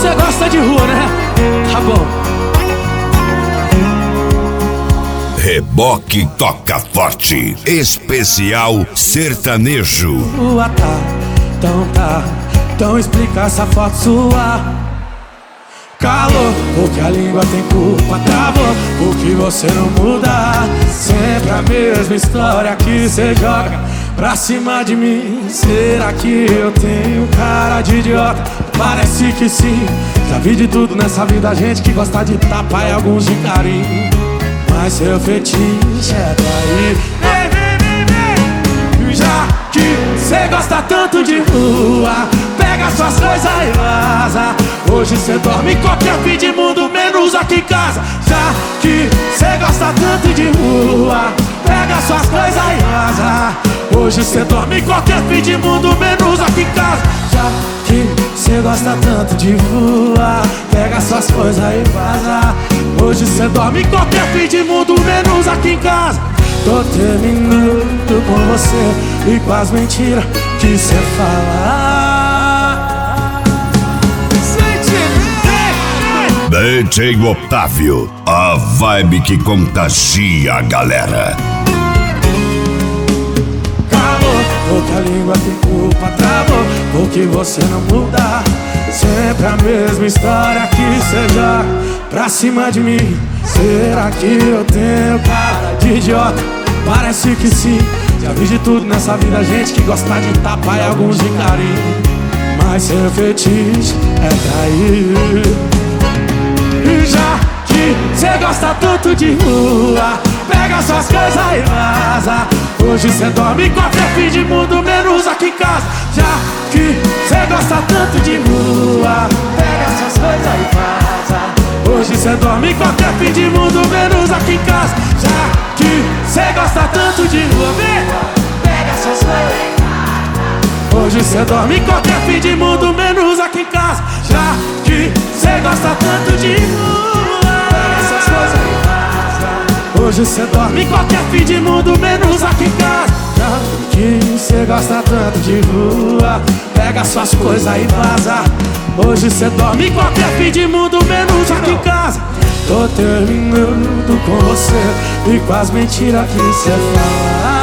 você gosta de rua, né? Tá bom. Reboque Toca Forte, especial sertanejo. Rua tá, então explica essa foto sua. Calor, porque a língua tem culpa, travou, porque você não muda. Sempre a mesma história que cê joga pra cima de mim. Será que eu tenho cara de idiota? Parece que sim. Já vi de tudo nessa vida, gente que gosta de tapa e alguns de carinho. Mas seu fetiche é trair. Já que cê gosta tanto de rua, pega suas coisas e vaza. Hoje cê dorme em qualquer fim de mundo, menos aqui em casa. Já que cê gosta tanto de rua, pega suas coisas e vaza. Hoje cê dorme em qualquer fim de mundo, menos aqui em casa. Já que cê gosta tanto de rua, pega suas coisas e vaza. Hoje cê dorme em qualquer fim de mundo, menos aqui em casa. Tô terminando com você e com as mentiras que cê fala. DJ Otávio, a vibe que contagia a galera. Calor, porque a língua tem culpa, travou, porque você não muda. Sempre a mesma história que cê joga pra cima de mim. Será que eu tenho cara de idiota? Parece que sim. Já vi de tudo nessa vida, gente que gosta de tapa e alguns de carinho. Mas seu fetiche é trair. E já que cê gosta tanto de rua, pega suas coisas e vaza. Hoje cê dorme em qualquer fim de mundo, menos aqui em casa. Já que cê gosta tanto de rua, pega suas coisas e vaza. Hoje cê dorme em qualquer fim de mundo, menos aqui em casa. Já que cê gosta tanto de rua, pega suas coisas e vaza. Hoje cê dorme em qualquer fim de mundo, menos aqui em casa. Já que cê gosta tanto de rua, pega suas coisas e vaza. Hoje cê dorme em qualquer fim de mundo, menos aqui em casa. Já que cê gosta tanto de rua, pega suas coisas e vaza. Hoje cê dorme em qualquer fim de mundo, menos aqui em casa. Tô terminando com você e com as mentiras que cê fala.